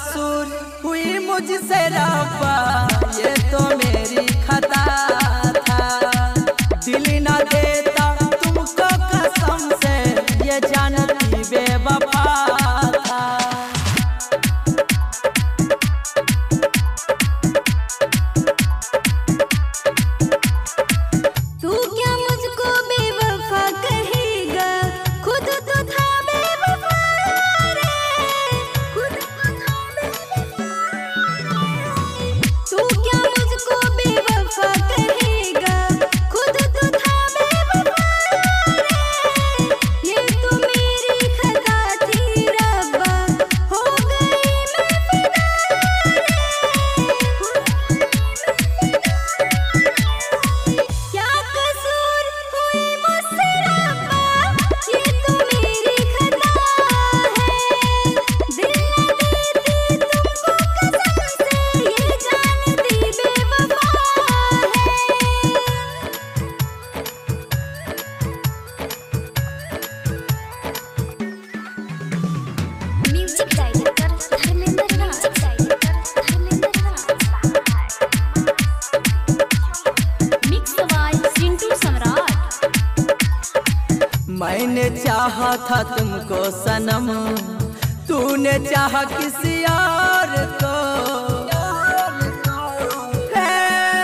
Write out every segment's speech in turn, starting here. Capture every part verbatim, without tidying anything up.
कसूर हुई मुझसे रब्बा, ये तो मेरी खता था। दिल ना देता तुमको कसम से, ये जानती बेवफा था। तू क्या मुझको बेवफा कहेगा, खुद तो था बेवफा रे, खुद तो था बेवफा। तू क्या मुझको बेवफा कहेगा, खुद तो था बेवफा रे। ये तो मेरी खता थी रब्बा, हो गई मैं फिदा रे। क्या कसूर हुई मुझसे रब्बा, ये तो मेरी खता है। दिल न देती तुमको कसम से, ये जानती बेवफा है। Music director Dharmendra Raj, Dharmendra Raj. Mix by Chintu Samrat. मैंने चाहा था तुमको सनम, तूने चाहा किसी और को। है,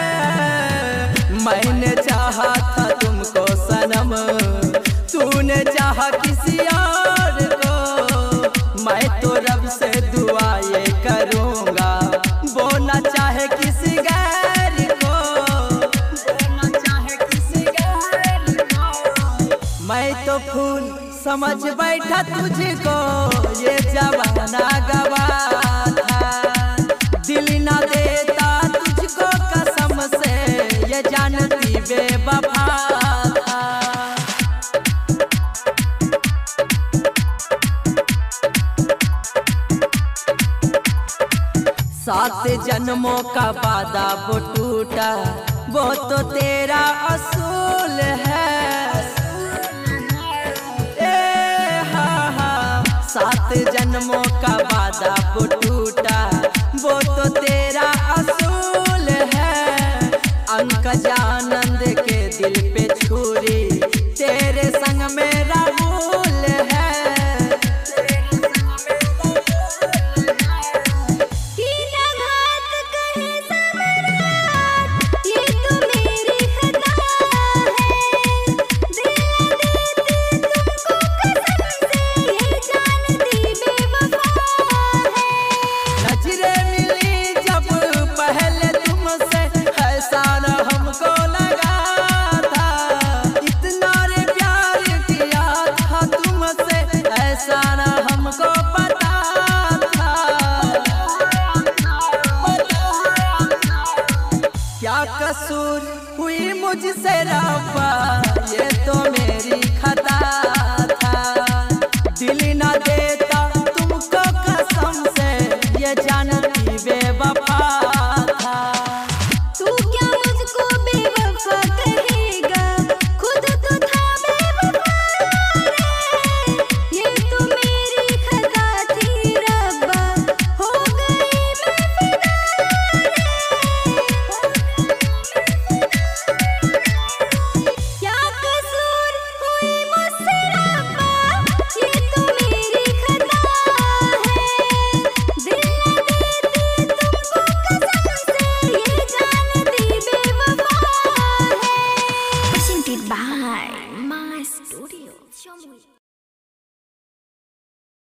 मैंने चाहा था तुमको सनम, तूने चाहा किसी और को। मैं तो रब से दुआ ये करूँगा, वो ना चाहे किसी गैर को, वो ना चाहे किसी गैर को। मैं तो फूल समझ बैठा तुझको, ये जमाना गवाह था। दिल ना देता तुझको कसम से, ये जानती बेवफा था। सात जन्मों का वादा वो टूटा, वो तो तेरा असूल है। ए हा हा, सात जन्मों का वादा वो टूटा, वो तो तेरा असूल है। अंकज आनंद के दिल पे छुरी